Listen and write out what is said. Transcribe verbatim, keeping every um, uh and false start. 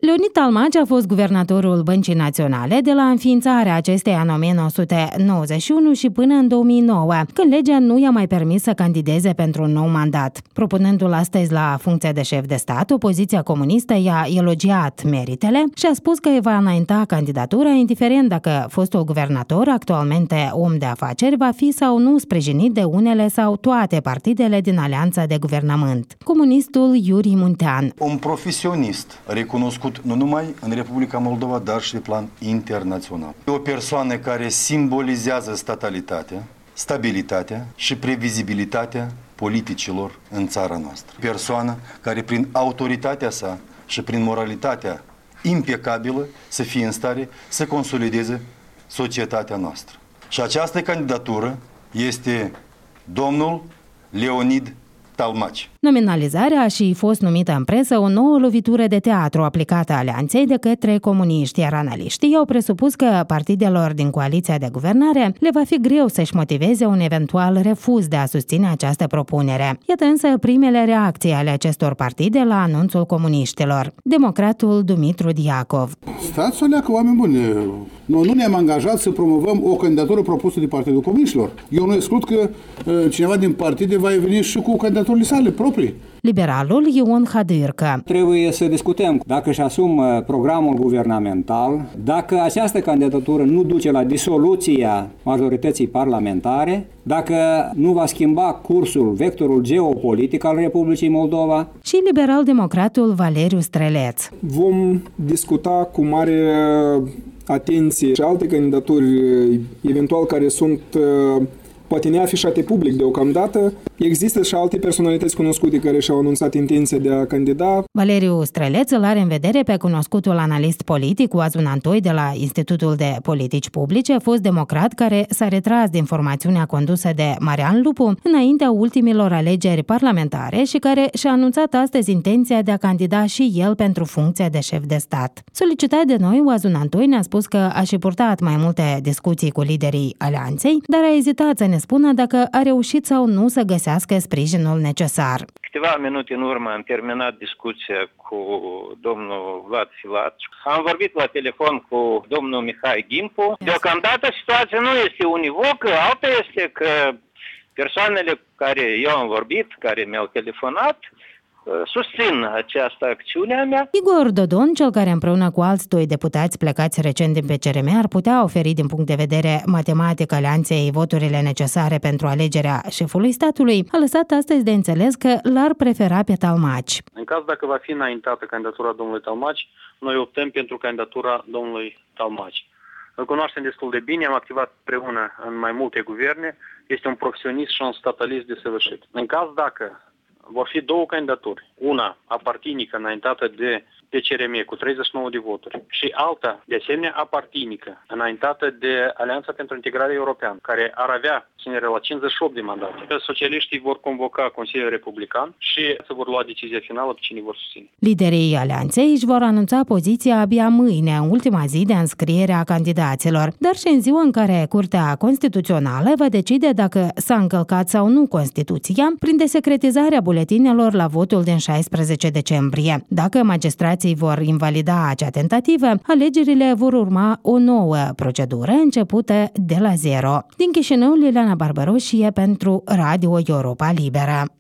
Leonid Talmaci a fost guvernatorul Băncii Naționale de la înființarea acesteia în o mie nouă sute nouăzeci și unu și până în două mii nouă, când legea nu i-a mai permis să candideze pentru un nou mandat. Propunându-l astăzi la funcția de șef de stat, opoziția comunistă i-a elogiat meritele și a spus că îi va înainta candidatura, indiferent dacă fostul guvernator, actualmente om de afaceri, va fi sau nu sprijinit de unele sau toate partidele din alianța de guvernământ. Comunistul Iuri Muntean. Un profesionist recunoscut nu numai în Republica Moldova, dar și de plan internațional. O persoană care simbolizează statalitatea, stabilitatea și previzibilitatea politicilor în țara noastră. Persoană care prin autoritatea sa și prin moralitatea impecabilă să fie în stare să consolideze societatea noastră. Și această candidatură este domnul Leonid Talmaci. Nominalizarea a și fost numită în presă o nouă lovitură de teatru aplicată alianței de către comuniști, iar analiștii au presupus că partidelor din coaliția de guvernare le va fi greu să-și motiveze un eventual refuz de a susține această propunere. Iată însă primele reacții ale acestor partide la anunțul comuniștilor. Democratul Dumitru Diacov. Stați o leacă, oameni buni, noi nu ne-am angajat să promovăm o candidatură propusă de Partidul Comuniștilor. Eu nu exclud că uh, cineva din partide va veni și cu candidaturile sale proprii. Liberalul Ion Hadârcă. Trebuie să discutăm dacă își asumă programul guvernamental, dacă această candidatură nu duce la disoluția majorității parlamentare, dacă nu va schimba cursul, vectorul geopolitic al Republicii Moldova. Și liberal-democratul Valeriu Streleț. Vom discuta cu mare atenție și alte candidaturi, eventual care sunt poate neafișate public deocamdată. Există și alte personalități cunoscute care și-au anunțat intenția de a candida. Valeriu Streleț îl are în vedere pe cunoscutul analist politic Oazun Antoi de la Institutul de Politici Publice, fost democrat care s-a retras din formațiunea condusă de Marian Lupu înaintea ultimilor alegeri parlamentare și care și-a anunțat astăzi intenția de a candida și el pentru funcția de șef de stat. Solicitat de noi, Oazun Antoi ne-a spus că a și purtat mai multe discuții cu liderii alianței, dar a ezitat să ne spună dacă a reușit sau nu să găsească sprijinul necesar. Câteva minute în urmă am terminat discuția cu domnul Vlad Filat. Am vorbit la telefon cu domnul Mihai Gimpu. Deocamdată situația nu este univocă, alta este că persoanele care eu am vorbit, care mi-au telefonat, susțin această acțiune a mea. Igor Dodon, cel care împreună cu alți doi deputați plecați recent din P C R M ar putea oferi din punct de vedere matematic alianței voturile necesare pentru alegerea șefului statului, a lăsat astăzi de înțeles că l-ar prefera pe Talmaci. În caz dacă va fi înaintată candidatura domnului Talmaci, noi optăm pentru candidatura domnului Talmaci. Îl cunoaștem destul de bine, am activat împreună în mai multe guverne, este un profesionist și un statalist desăvârșit. În caz dacă vor fi două candidaturi, una apartinică înaintată de P C R M cu treizeci și nouă de voturi și alta, de asemenea, apartinică înaintată de Alianța pentru Integrare Europeană, care ar avea ținere la cincizeci și opt de mandate. Socialiștii vor convoca Consiliul Republican și se vor lua decizia finală pe cine vor susține. Liderii alianței își vor anunța poziția abia mâine, în ultima zi de înscriere a candidaților, dar și în ziua în care Curtea Constituțională va decide dacă s-a încălcat sau nu Constituția prin desecretizarea buletinelor la votul din șaisprezece decembrie. Dacă magistrații vor invalida acea tentativă, alegerile vor urma o nouă procedură începută de la zero. Din Chișinău, Liliana Barbaroșie pentru Radio Europa Liberă.